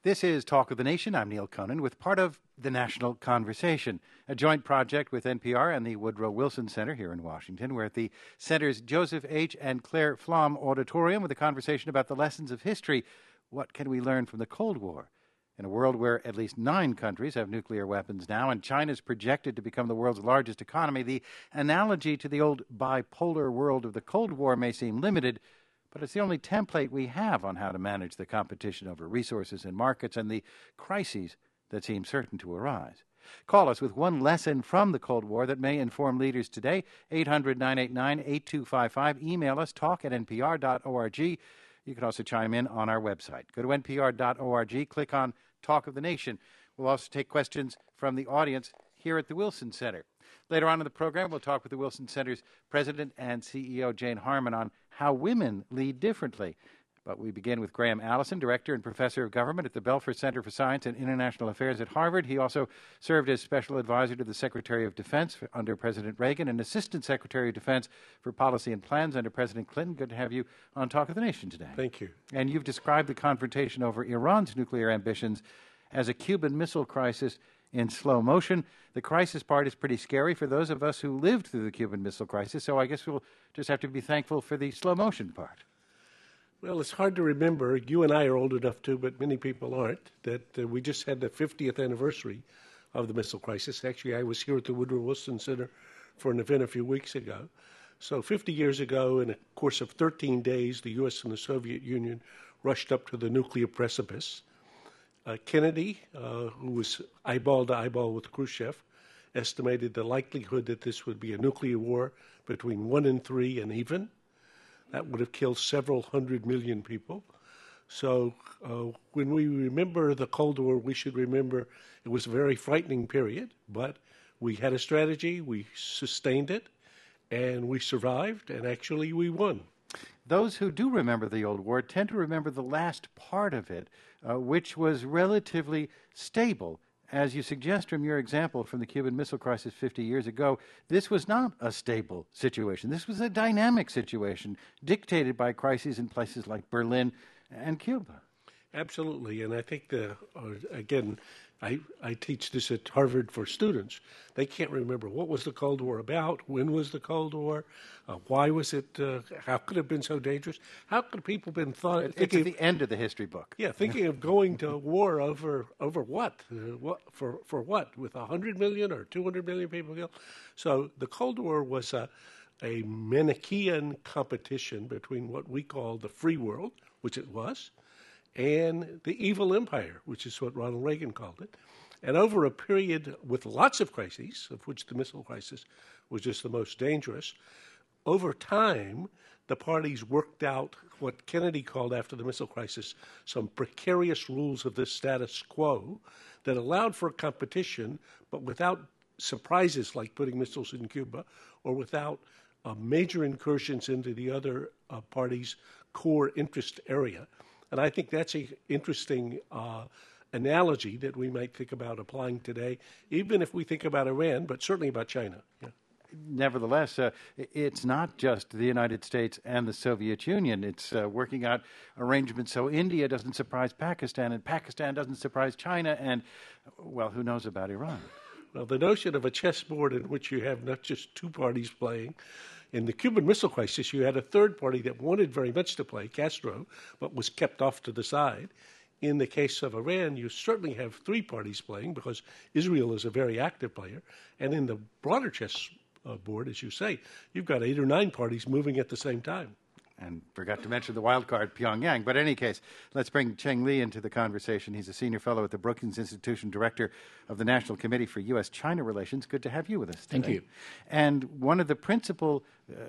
This is Talk of the Nation. I'm Neil Conan with part of the National Conversation, a joint project with NPR and the Woodrow Wilson Center here in Washington. We're at the center's Joseph H. and Claire Flom Auditorium with a conversation about the lessons of history. What can we learn from the Cold War? In a world where at least 9 countries have nuclear weapons now and China's projected to become the world's largest economy, the analogy to the old bipolar world of the Cold War may seem limited, but it's the only template we have on how to manage the competition over resources and markets and the crises that seem certain to arise. Call us with one lesson from the Cold War that may inform leaders today. 800-989-8255. Email us, talk@npr.org. You can also chime in on our website. Go to npr.org, click on Talk of the Nation. We'll also take questions from the audience here at the Wilson Center. Later on in the program, we'll talk with the Wilson Center's president and CEO, Jane Harman, on how women lead differently. But we begin with Graham Allison, director and professor of government at the Belfer Center for Science and International Affairs at Harvard. He also served as special advisor to the Secretary of Defense under President Reagan and assistant secretary of Defense for policy and plans under President Clinton. Good to have you on Talk of the Nation today. Thank you. And you've described the confrontation over Iran's nuclear ambitions as a Cuban Missile Crisis in slow motion. The crisis part is pretty scary for those of us who lived through the Cuban Missile Crisis, so I guess we'll just have to be thankful for the slow motion part. Well, it's hard to remember. You and I are old enough to, but many people aren't, that we just had the 50th anniversary of the missile crisis. Actually, I was here at the Woodrow Wilson Center for an event a few weeks ago. So 50 years ago, in a course of 13 days, the U.S. and the Soviet Union rushed up to the nuclear precipice. Kennedy, who was eyeball to eyeball with Khrushchev, estimated the likelihood that this would be a nuclear war between 1 and 3 and even. That would have killed several hundred million people. So when we remember the Cold War, we should remember it was a very frightening period, but we had a strategy, we sustained it, and we survived, and actually we won. Those who do remember the old war tend to remember the last part of it, which was relatively stable. As you suggest from your example from the Cuban Missile Crisis 50 years ago, this was not a stable situation. This was a dynamic situation dictated by crises in places like Berlin and Cuba. Absolutely, and I think, again, I teach this at Harvard for students. They can't remember what was the Cold War about, when was the Cold War, why was it, how could it have been so dangerous? How could people have been It's at the end of the history book. Yeah, thinking of going to war over what? For what? With 100 million or 200 million people killed? So the Cold War was a Manichaean competition between what we call the free world, which it was, and the evil empire, which is what Ronald Reagan called it. And over a period with lots of crises, of which the missile crisis was just the most dangerous, over time, the parties worked out what Kennedy called after the missile crisis some precarious rules of the status quo that allowed for competition, but without surprises like putting missiles in Cuba or without major incursions into the other party's core interest area. And I think that's an interesting analogy that we might think about applying today, even if we think about Iran, but certainly about China. Yeah. Nevertheless, it's not just the United States and the Soviet Union. It's working out arrangements so India doesn't surprise Pakistan and Pakistan doesn't surprise China and, well, who knows about Iran? Well, the notion of a chessboard in which you have not just 2 parties playing. In the Cuban Missile Crisis, you had a third party that wanted very much to play, Castro, but was kept off to the side. In the case of Iran, you certainly have 3 parties playing because Israel is a very active player. And in the broader chess board, as you say, you've got 8 or 9 parties moving at the same time. And forgot to mention the wild card, Pyongyang. But in any case, let's bring Cheng Li into the conversation. He's a senior fellow at the Brookings Institution, director of the National Committee for U.S.-China Relations. Good to have you with us today. Thank you. And one of the principal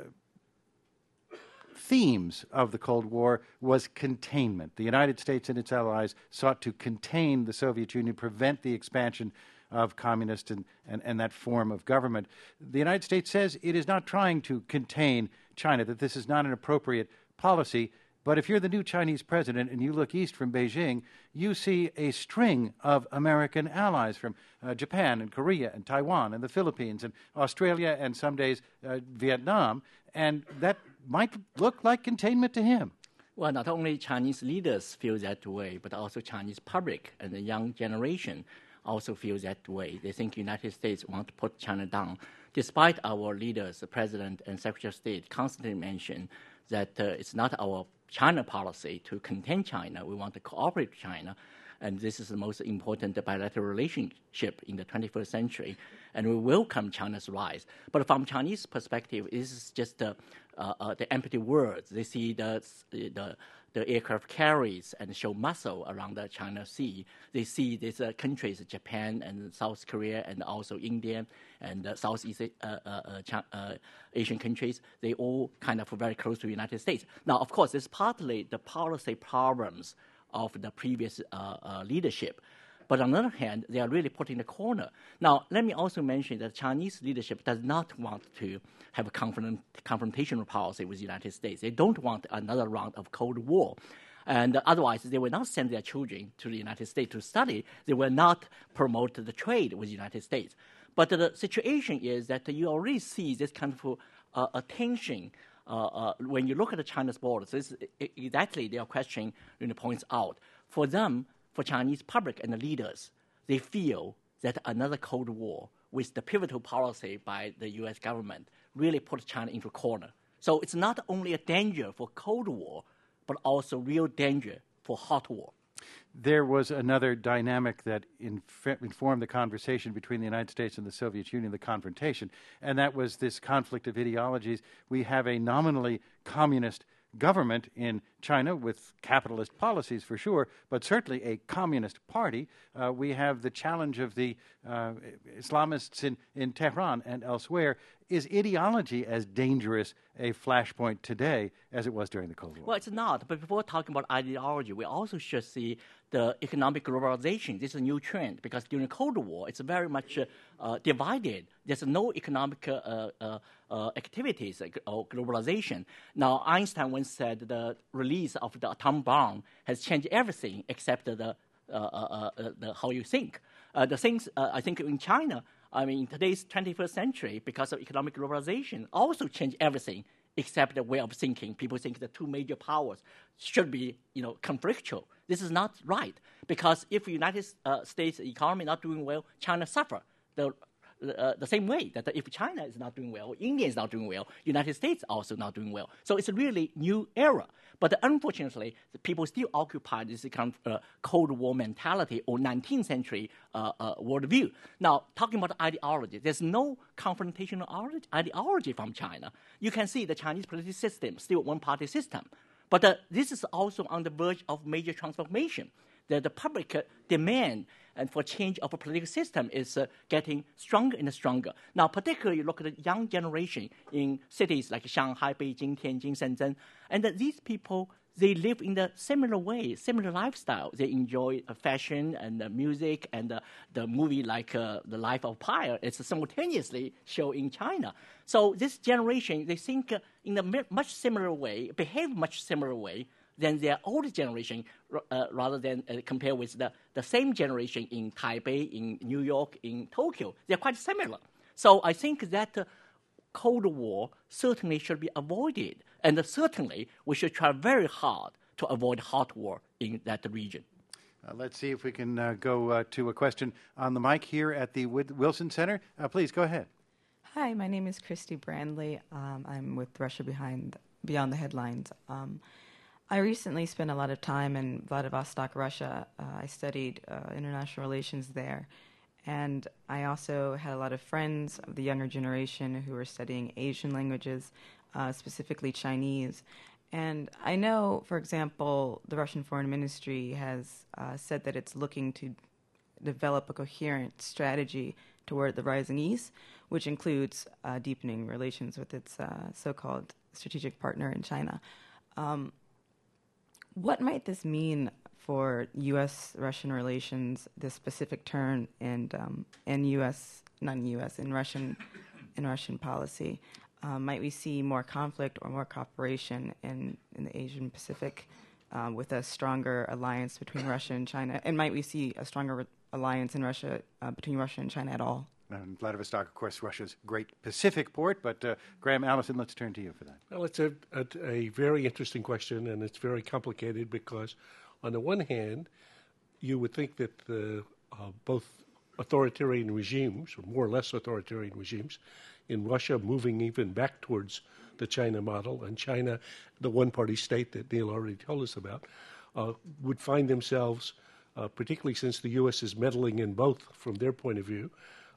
themes of the Cold War was containment. The United States and its allies sought to contain the Soviet Union, prevent the expansion of communist and that form of government. The United States says it is not trying to contain China, that this is not an appropriate policy. But if you're the new Chinese president and you look east from Beijing, you see a string of American allies from Japan and Korea and Taiwan and the Philippines and Australia and some days Vietnam. And that might look like containment to him. Well, not only Chinese leaders feel that way, but also Chinese public and the young generation also feel that way. They think the United States want to put China down, despite our leaders, the President and Secretary of State, constantly mention that it's not our China policy to contain China. We want to cooperate with China. And this is the most important bilateral relationship in the 21st century. And we welcome China's rise. But from Chinese perspective, this is just the empty words. They see the aircraft carriers and show muscle around the China Sea. They see these countries, Japan and South Korea and also India and Southeast Asian countries. They all kind of very close to the United States. Now, of course, it's partly the policy problems of the previous leadership. But on the other hand, they are really put in the corner. Now, let me also mention that Chinese leadership does not want to have a confrontational policy with the United States. They don't want another round of Cold War. And otherwise, they will not send their children to the United States to study. They will not promote the trade with the United States. But the situation is that you already see this kind of tension when you look at China's borders. This is exactly their question points out. For them, for Chinese public and the leaders, they feel that another Cold War with the pivotal policy by the U.S. government really put China into a corner. So it's not only a danger for Cold War, but also real danger for hot war. There was another dynamic that informed the conversation between the United States and the Soviet Union, the confrontation, and that was this conflict of ideologies. We have a nominally communist government in China with capitalist policies for sure, but certainly a communist party. We have the challenge of the Islamists in Tehran and elsewhere. Is ideology as dangerous a flashpoint today as it was during the Cold War? Well, it's not. But before talking about ideology, we also should see the economic globalization. This is a new trend because during the Cold War, it's very much divided. There's no economic activities or globalization. Now, Einstein once said the release of the atom bomb has changed everything except the how you think. The things, I think in China, in today's 21st century, because of economic globalization, also changed everything except the way of thinking. People think the two major powers should be, conflictual. This is not right, because if the United States economy not doing well, China suffer. The same way that if China is not doing well, India is not doing well, United States also not doing well. So it's a really new era. But unfortunately, the people still occupy this kind of Cold War mentality or 19th century worldview. Now, talking about ideology, there's no confrontational ideology from China. You can see the Chinese political system, still one-party system. But this is also on the verge of major transformation. The public demand and for change of a political system is getting stronger and stronger. Now, particularly, you look at the young generation in cities like Shanghai, Beijing, Tianjin, Shenzhen, and these people, they live in a similar way, similar lifestyle. They enjoy fashion and music and the movie like The Life of Pi. It's simultaneously shown in China. So this generation, they think in a much similar way, behave much similar way than their older generation, rather than compare with the same generation in Taipei, in New York, in Tokyo. They're quite similar. So I think that Cold War certainly should be avoided. And certainly we should try very hard to avoid hot war in that region. Let's see if we can go to a question on the mic here at the Wilson Center. Please, go ahead. Hi, my name is Christy Brandley. I'm with Russia Beyond the Headlines. I recently spent a lot of time in Vladivostok, Russia. I studied international relations there. And I also had a lot of friends of the younger generation who were studying Asian languages, specifically Chinese. And I know, for example, the Russian Foreign Ministry has said that it's looking to develop a coherent strategy toward the rising East, which includes deepening relations with its so-called strategic partner in China. What might this mean for U.S.-Russian relations, this specific turn in Russian policy? Might we see more conflict or more cooperation in the Asian Pacific with a stronger alliance between Russia and China? And might we see a stronger alliance in Russia between Russia and China at all? And Vladivostok, of course, Russia's great Pacific port. But Graham Allison, let's turn to you for that. Well, it's a very interesting question, and it's very complicated because, on the one hand, you would think that both authoritarian regimes, or more or less authoritarian regimes, in Russia moving even back towards the China model, and China, the one-party state that Neil already told us about, would find themselves, particularly since the U.S. is meddling in both from their point of view,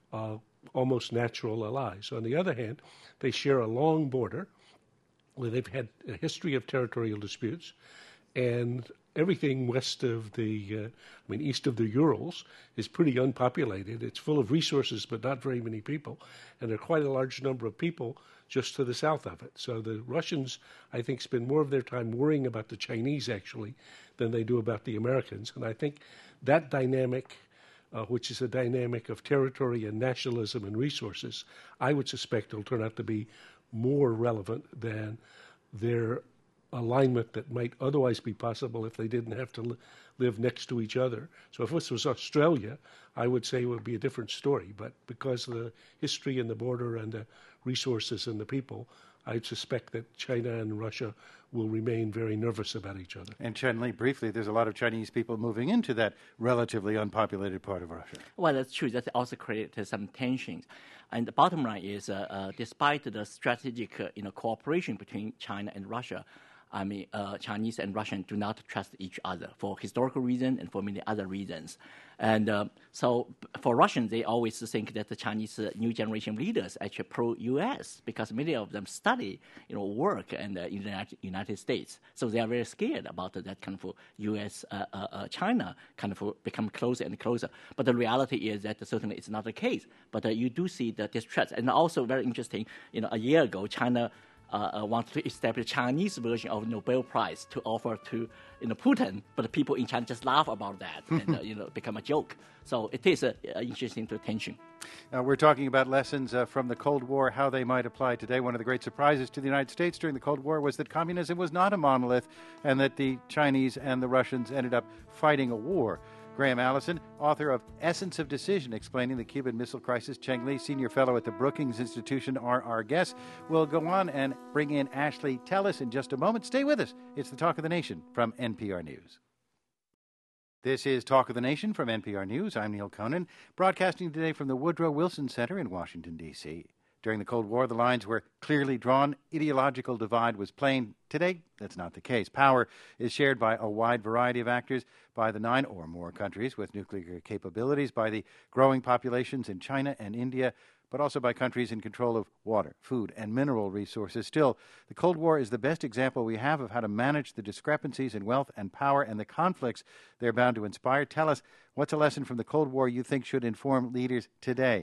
almost natural allies. On the other hand, they share a long border where they've had a history of territorial disputes, and everything west of east of the Urals is pretty unpopulated. It's full of resources, but not very many people, and there are quite a large number of people just to the south of it. So the Russians, I think, spend more of their time worrying about the Chinese, actually, than they do about the Americans. And I think that dynamic, which is a dynamic of territory and nationalism and resources, I would suspect will turn out to be more relevant than their alignment that might otherwise be possible if they didn't have to live next to each other. So if this was Australia, I would say it would be a different story. But because of the history and the border and the resources and the people, I suspect that China and Russia will remain very nervous about each other. And Chen Li, briefly, there's a lot of Chinese people moving into that relatively unpopulated part of Russia. Well, that's true. That also created some tensions. And the bottom line is, despite the strategic cooperation between China and Russia, Chinese and Russian do not trust each other for historical reasons and for many other reasons. And so for Russians, they always think that the Chinese new generation leaders are actually pro-U.S. because many of them study, work in the United States. So they are very scared about that kind of U.S.-China kind of become closer and closer. But the reality is that certainly it's not the case. But you do see the distrust. And also very interesting, a year ago, China wanted to establish a Chinese version of Nobel Prize to offer to Putin, but the people in China just laugh about that and become a joke. So it is interesting to attention. We're talking about lessons from the Cold War, how they might apply today. One of the great surprises to the United States during the Cold War was that communism was not a monolith and that the Chinese and the Russians ended up fighting a war. Graham Allison, author of Essence of Decision, explaining the Cuban Missile Crisis. Cheng Li, senior fellow at the Brookings Institution, are our guests. We'll go on and bring in Ashley Tellis in just a moment. Stay with us. It's the Talk of the Nation from NPR News. This is Talk of the Nation from NPR News. I'm Neil Conan, broadcasting today from the Woodrow Wilson Center in Washington, D.C. During the Cold War, the lines were clearly drawn. Ideological divide was plain. Today, that's not the case. Power is shared by a wide variety of actors, by the 9 or more countries with nuclear capabilities, by the growing populations in China and India, but also by countries in control of water, food, and mineral resources. Still, the Cold War is the best example we have of how to manage the discrepancies in wealth and power and the conflicts they're bound to inspire. Tell us, what's a lesson from the Cold War you think should inform leaders today?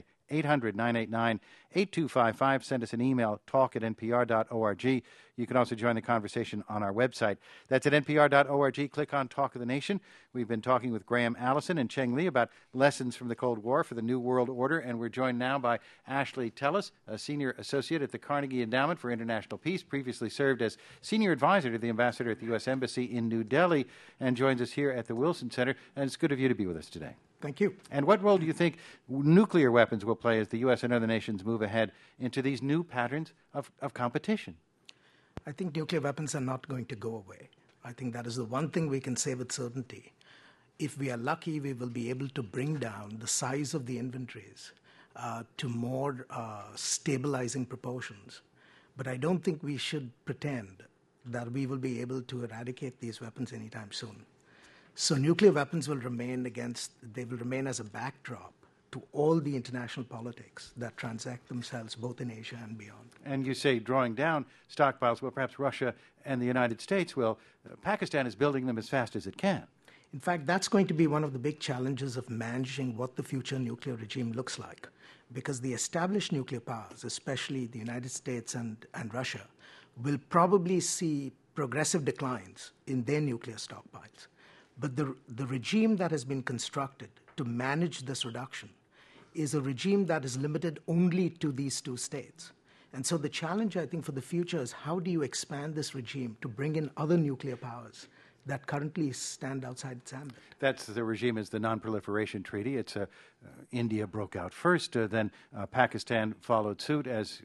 800-989-8255. Send us an email, talk@npr.org. You can also join the conversation on our website. That's at npr.org. Click on Talk of the Nation. We've been talking with Graham Allison and Cheng Li about lessons from the Cold War for the New World Order, and we're joined now by Ashley Tellis, a senior associate at the Carnegie Endowment for International Peace, previously served as senior advisor to the ambassador at the U.S. Embassy in New Delhi, and joins us here at the Wilson Center. And it's good of you to be with us today. Thank you. And what role do you think nuclear weapons will play as the U.S. and other nations move ahead into these new patterns of competition? I think nuclear weapons are not going to go away. I think that is the one thing we can say with certainty. If we are lucky, we will be able to bring down the size of the inventories to more stabilizing proportions. But I don't think we should pretend that we will be able to eradicate these weapons anytime soon. So nuclear weapons will remain as a backdrop to all the international politics that transact themselves both in Asia and beyond. And you say drawing down stockpiles, well, perhaps Russia and the United States will. Pakistan is building them as fast as it can. In fact, that's going to be one of the big challenges of managing what the future nuclear regime looks like, because the established nuclear powers, especially the United States and Russia, will probably see progressive declines in their nuclear stockpiles. But the regime that has been constructed to manage this reduction is a regime that is limited only to these two states. And so the challenge, I think, for the future is how do you expand this regime to bring in other nuclear powers that currently stand outside its ambit. That's the regime is the Non-Proliferation Treaty. It's India broke out first, then Pakistan followed suit as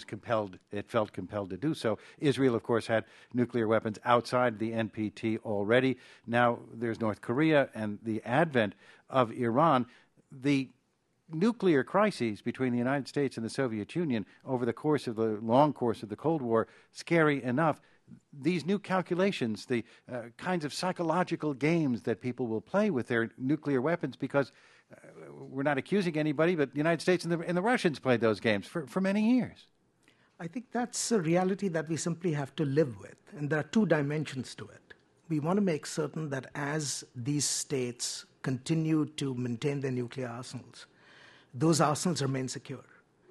it felt compelled to do so. Israel, of course, had nuclear weapons outside the NPT already. Now there's North Korea and the advent of Iran. The nuclear crises between the United States and the Soviet Union over the long course of the Cold War, scary enough. These new calculations, the kinds of psychological games that people will play with their nuclear weapons, because we're not accusing anybody, but the United States and the Russians played those games for many years. I think that's a reality that we simply have to live with, and there are two dimensions to it. We want to make certain that as these states continue to maintain their nuclear arsenals, those arsenals remain secure,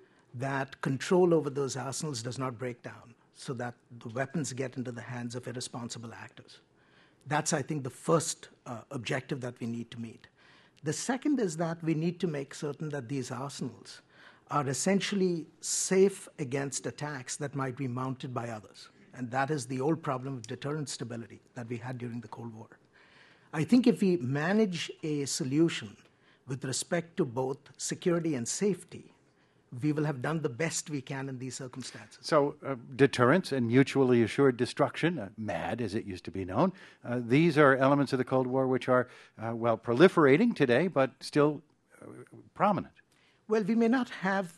that control over those arsenals does not break down, so that the weapons get into the hands of irresponsible actors. That's, I think, the first objective that we need to meet. The second is that we need to make certain that these arsenals are essentially safe against attacks that might be mounted by others. And that is the old problem of deterrent stability that we had during the Cold War. I think if we manage a solution with respect to both security and safety, we will have done the best we can in these circumstances. So deterrence and mutually assured destruction, MAD as it used to be known, these are elements of the Cold War which are, proliferating today, but still prominent. Well, we may not have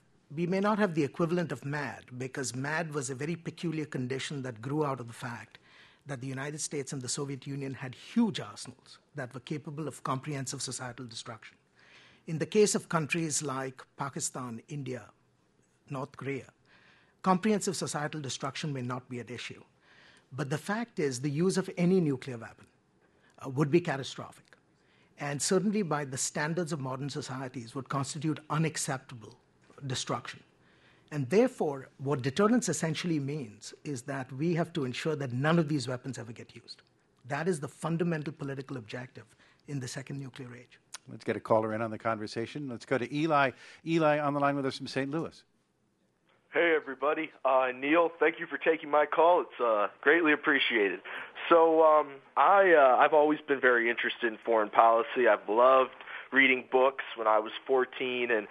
the equivalent of MAD, because MAD was a very peculiar condition that grew out of the fact that the United States and the Soviet Union had huge arsenals that were capable of comprehensive societal destruction. In the case of countries like Pakistan, India, North Korea, comprehensive societal destruction may not be at issue. But the fact is the use of any nuclear weapon would be catastrophic. And certainly by the standards of modern societies would constitute unacceptable destruction. And therefore, what deterrence essentially means is that we have to ensure that none of these weapons ever get used. That is the fundamental political objective in the second nuclear age. Let's get a caller in on the conversation. Let's go to Eli. Eli on the line with us from St. Louis. Hey, everybody. Neil, thank you for taking my call. It's greatly appreciated. So I've always been very interested in foreign policy. I've loved reading books when I was 14 and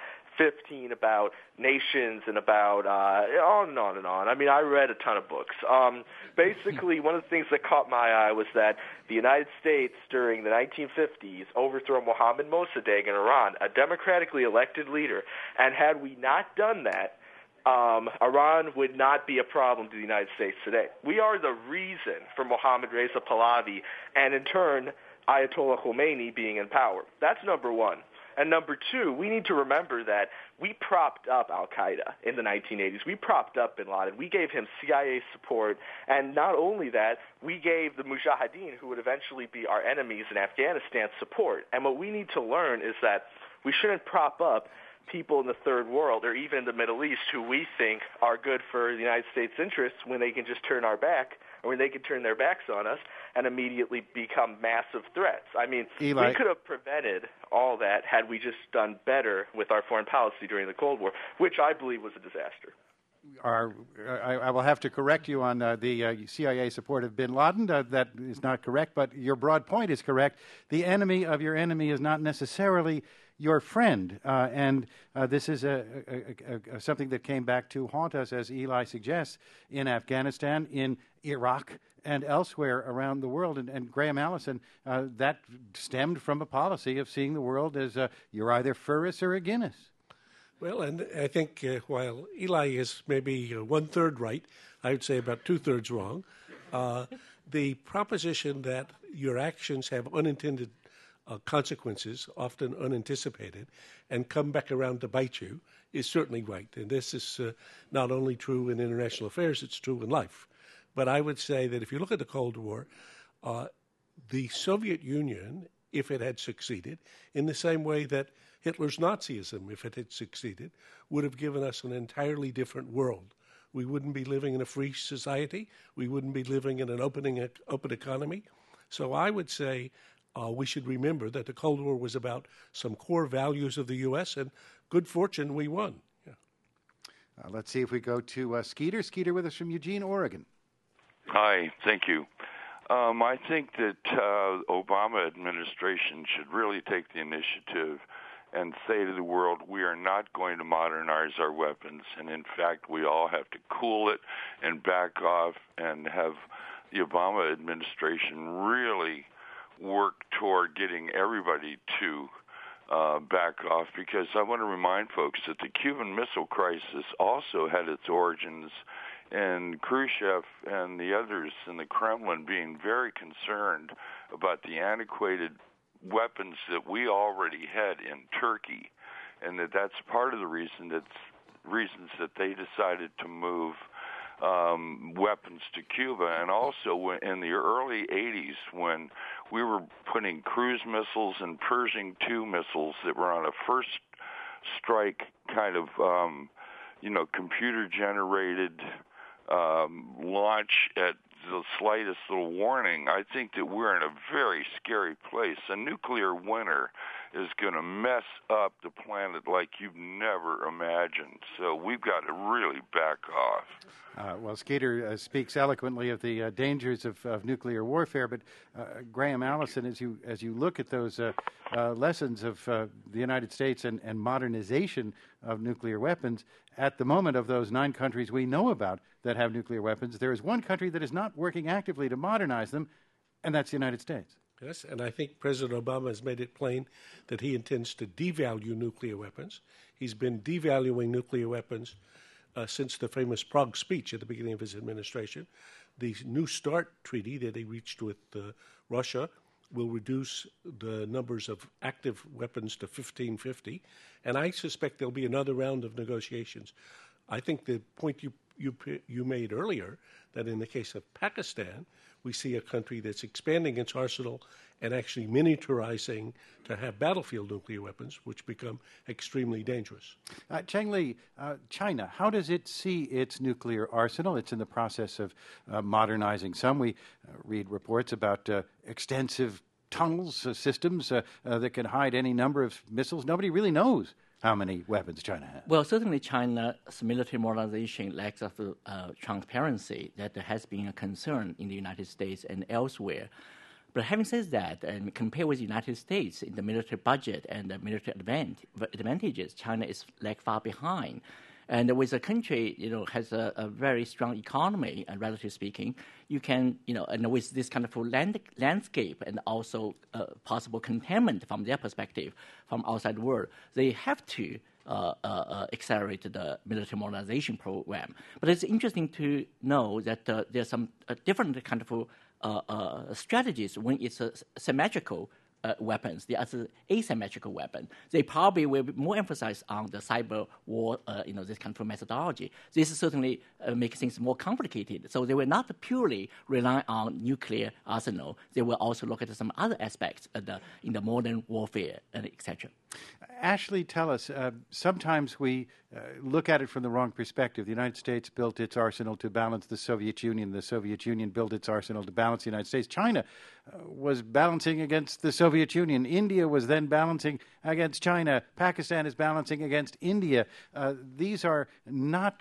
15 about nations and about on and on and on. I mean, I read a ton of books. Basically, one of the things that caught my eye was that the United States during the 1950s overthrew Mohammad Mossadegh in Iran, a democratically elected leader. And had we not done that, Iran would not be a problem to the United States today. We are the reason for Mohammad Reza Pahlavi and, in turn, Ayatollah Khomeini being in power. That's number one. And number two, we need to remember that we propped up al-Qaeda in the 1980s. We propped up bin Laden. We gave him CIA support. And not only that, we gave the Mujahideen, who would eventually be our enemies in Afghanistan, support. And what we need to learn is that we shouldn't prop up people in the third world or even in the Middle East who we think are good for the United States' interests when they can just turn our back, or when they can turn their backs on us and immediately become massive threats. I mean, Eli, we could have prevented all that had we just done better with our foreign policy during the Cold War, which I believe was a disaster. I will have to correct you on the CIA support of bin Laden. That is not correct, but your broad point is correct. The enemy of your enemy is not necessarily your friend, and this is something that came back to haunt us, as Eli suggests, in Afghanistan, in Iraq, and elsewhere around the world. And Graham Allison, that stemmed from a policy of seeing the world as you're either for us or against us. Well, and I think while Eli is maybe one-third right, I would say about two-thirds wrong. The proposition that your actions have unintended consequences, often unanticipated, and come back around to bite you is certainly right. And this is not only true in international affairs, it's true in life. But I would say that if you look at the Cold War, the Soviet Union, if it had succeeded, in the same way that Hitler's Nazism, if it had succeeded, would have given us an entirely different world. We wouldn't be living in a free society. We wouldn't be living in an open economy. So I would say we should remember that the Cold War was about some core values of the U.S., and good fortune, we won. Yeah. Let's see if we go to Skeeter. Skeeter with us from Eugene, Oregon. Hi, thank you. I think that Obama administration should really take the initiative and say to the world, we are not going to modernize our weapons, and in fact, we all have to cool it and back off and have the Obama administration really work toward getting everybody to back off, because I want to remind folks that the Cuban Missile Crisis also had its origins in Khrushchev and the others in the Kremlin being very concerned about the antiquated weapons that we already had in Turkey, and that's part of the reasons that they decided to move weapons to Cuba. And also in the early 80s, when we were putting cruise missiles and Pershing II missiles that were on a first strike kind of computer-generated launch at the slightest little warning, I think that we're in a very scary place. A nuclear winter is going to mess up the planet like you've never imagined. So we've got to really back off. Well, Skeeter speaks eloquently of the dangers of nuclear warfare, but Graham Allison, as you look at those lessons of the United States and modernization of nuclear weapons, at the moment of those 9 countries we know about that have nuclear weapons, there is one country that is not working actively to modernize them, and that's the United States. Yes, and I think President Obama has made it plain that he intends to devalue nuclear weapons. He's been devaluing nuclear weapons since the famous Prague speech at the beginning of his administration. The New START treaty that he reached with Russia will reduce the numbers of active weapons to 1,550, and I suspect there'll be another round of negotiations. I think the point you made earlier, that in the case of Pakistan, we see a country that's expanding its arsenal and actually miniaturizing to have battlefield nuclear weapons, which become extremely dangerous. Cheng Li, China, how does it see its nuclear arsenal? It's in the process of modernizing some. We read reports about extensive tunnels, systems that can hide any number of missiles. Nobody really knows how many weapons China has. Well, certainly China's military modernization lacks of transparency that has been a concern in the United States and elsewhere. But having said that, and compared with the United States in the military budget and the military advantages, China is far behind. And with a country, has a very strong economy, relatively speaking, you can, and with this kind of landscape and also possible containment from their perspective from outside the world, they have to accelerate the military modernization program. But it's interesting to know that there's some different kind of strategies when it's a symmetrical weapons, the other asymmetrical weapon. They probably will be more emphasized on the cyber war, this kind of methodology. This certainly makes things more complicated. So they will not purely rely on nuclear arsenal. They will also look at some other aspects in the modern warfare, and etc. Ashley, tell us, sometimes we look at it from the wrong perspective. The United States built its arsenal to balance the Soviet Union. The Soviet Union built its arsenal to balance the United States. China was balancing against the Soviet Union. India was then balancing against China. Pakistan is balancing against India. These are not,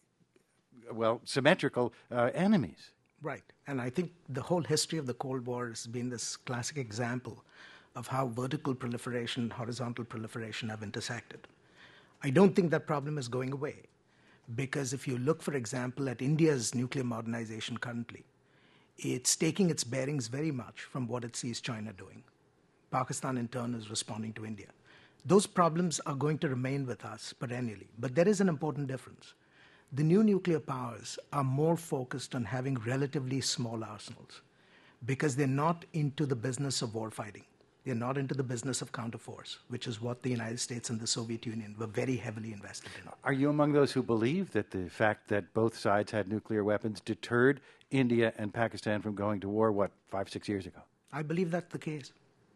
symmetrical enemies. Right. And I think the whole history of the Cold War has been this classic example of how vertical proliferation, horizontal proliferation have intersected. I don't think that problem is going away, because if you look, for example, at India's nuclear modernization currently, it's taking its bearings very much from what it sees China doing. Pakistan, in turn, is responding to India. Those problems are going to remain with us perennially, but there is an important difference. The new nuclear powers are more focused on having relatively small arsenals because they're not into the business of warfighting. They're not into the business of counterforce, which is what the United States and the Soviet Union were very heavily invested in. Are you among those who believe that the fact that both sides had nuclear weapons deterred India and Pakistan from going to war, 5-6 years ago? I believe that's the case.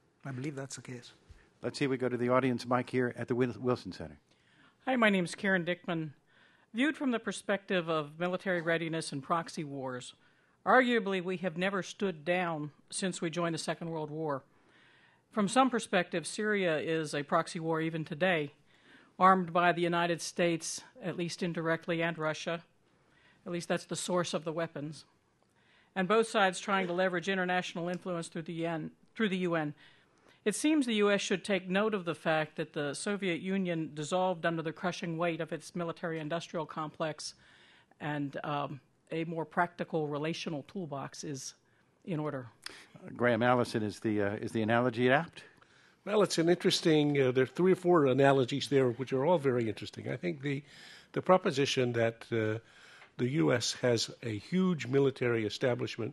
Let's see if we go to the audience mic here at the Wilson Center. Hi, my name is Karen Dickman. Viewed from the perspective of military readiness and proxy wars, arguably we have never stood down since we joined the Second World War. From some perspective, Syria is a proxy war even today, armed by the United States, at least indirectly, and Russia. At least that's the source of the weapons. and both sides trying to leverage international influence through the UN. It seems the U.S. should take note of the fact that the Soviet Union dissolved under the crushing weight of its military-industrial complex, and a more practical relational toolbox is in order. Graham Allison, is the analogy apt? Well, it's an interesting. There are 3 or 4 analogies there, which are all very interesting. I think the proposition that the U.S. has a huge military establishment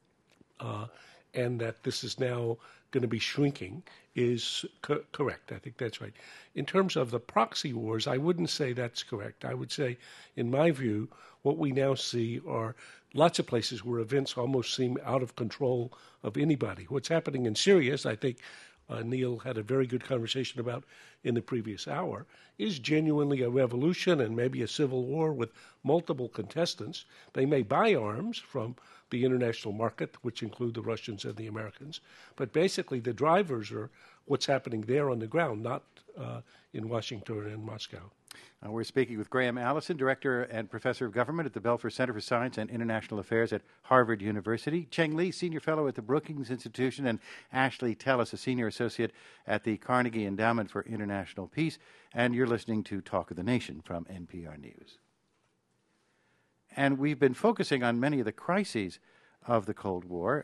and that this is now going to be shrinking is correct. I think that's right. In terms of the proxy wars, I wouldn't say that's correct. I would say, in my view, what we now see are lots of places where events almost seem out of control of anybody. What's happening in Syria, as I think Neil had a very good conversation about in the previous hour, is genuinely a revolution and maybe a civil war with multiple contestants. They may buy arms from the international market, which include the Russians and the Americans, but basically the drivers are what's happening there on the ground, not in Washington and Moscow. We're speaking with Graham Allison, Director and Professor of Government at the Belfer Center for Science and International Affairs at Harvard University, Cheng Li, Senior Fellow at the Brookings Institution, and Ashley Tellis, a Senior Associate at the Carnegie Endowment for International Peace. And you're listening to Talk of the Nation from NPR News. And we've been focusing on many of the crises of the Cold War.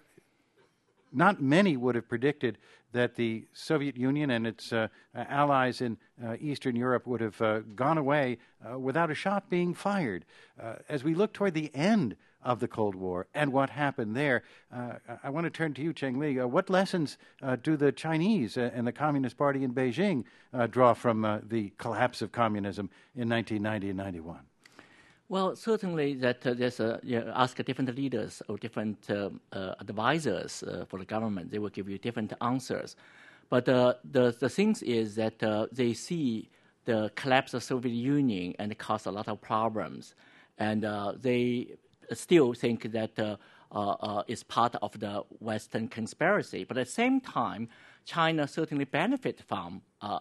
Not many would have predicted that the Soviet Union and its allies in Eastern Europe would have gone away without a shot being fired. As we look toward the end of the Cold War and what happened there, I want to turn to you, Cheng Li. What lessons do the Chinese and the Communist Party in Beijing draw from the collapse of communism in 1990 and 91? Well, certainly that there's ask different leaders or different advisors for the government. They will give you different answers. But the thing is that they see the collapse of the Soviet Union and it caused a lot of problems. And they still think that it's part of the Western conspiracy. But at the same time, China certainly benefit from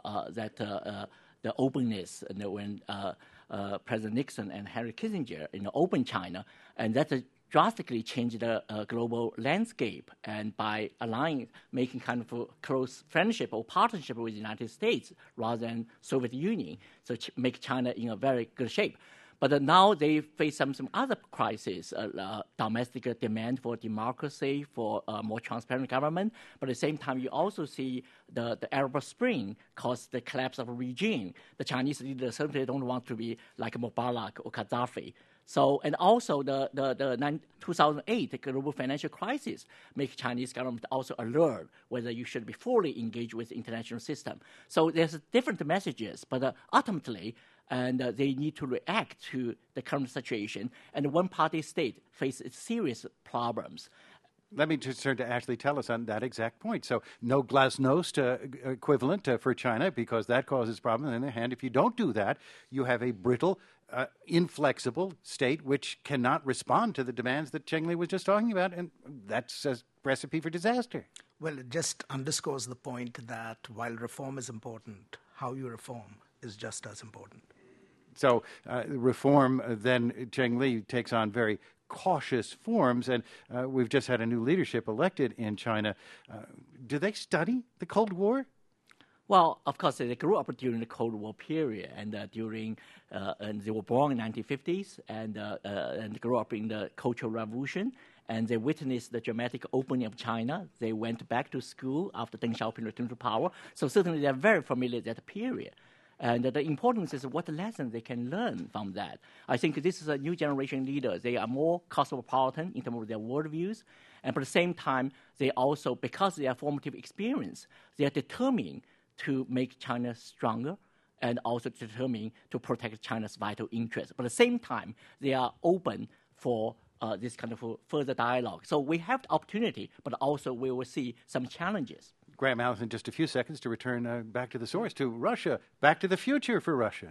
the openness when President Nixon and Henry Kissinger opened China, and that drastically changed the global landscape. And by making kind of a close friendship or partnership with the United States rather than Soviet Union, so make China in a very good shape. But now they face some other crises, domestic demand for democracy, for a more transparent government. But at the same time, you also see the Arab Spring caused the collapse of a regime. The Chinese leaders certainly don't want to be like Mubarak or Gaddafi. So, and also the 2008 global financial crisis make Chinese government also alert whether you should be fully engaged with the international system. So there's different messages, but ultimately, and they need to react to the current situation. And one-party state faces serious problems. Let me just turn to Ashley Tellis on that exact point. So no glasnost equivalent for China because that causes problems. On the other hand, if you don't do that, you have a brittle, inflexible state which cannot respond to the demands that Cheng Li was just talking about, and that's a recipe for disaster. Well, it just underscores the point that while reform is important, how you reform is just as important. So reform then, Cheng Li, takes on very cautious forms, and we've just had a new leadership elected in China. Do they study the Cold War? Well, of course, they grew up during the Cold War period, and and they were born in the 1950s, and grew up in the Cultural Revolution, and they witnessed the dramatic opening of China. They went back to school after Deng Xiaoping returned to power, so certainly they're very familiar with that period. And the importance is what lessons they can learn from that. I think this is a new generation leader. They are more cosmopolitan in terms of their worldviews. And at the same time, they also, because they have formative experience, they are determined to make China stronger and also determined to protect China's vital interests. But at the same time, they are open for this kind of further dialogue. So we have the opportunity, but also we will see some challenges. Graham Allison, just a few seconds to return back to the source, to Russia, back to the future for Russia.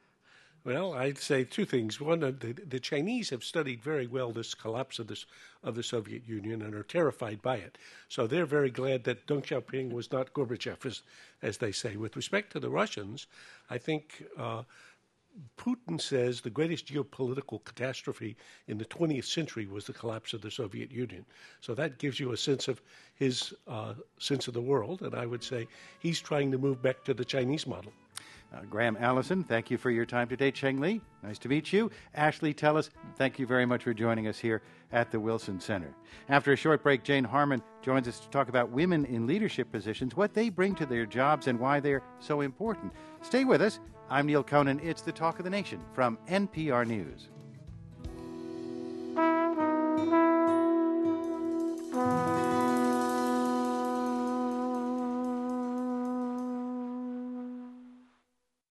Well, I'd say two things. One, the Chinese have studied very well this collapse of the Soviet Union and are terrified by it. So they're very glad that Deng Xiaoping was not Gorbachev, as they say. With respect to the Russians, I think Putin says the greatest geopolitical catastrophe in the 20th century was the collapse of the Soviet Union. So that gives you a sense of his sense of the world, and I would say he's trying to move back to the Chinese model. Graham Allison, thank you for your time today. Cheng Li, nice to meet you. Ashley Tellis, thank you very much for joining us here at the Wilson Center. After a short break, Jane Harmon joins us to talk about women in leadership positions, what they bring to their jobs, and why they're so important. Stay with us. I'm Neil Conan. It's the Talk of the Nation from NPR News.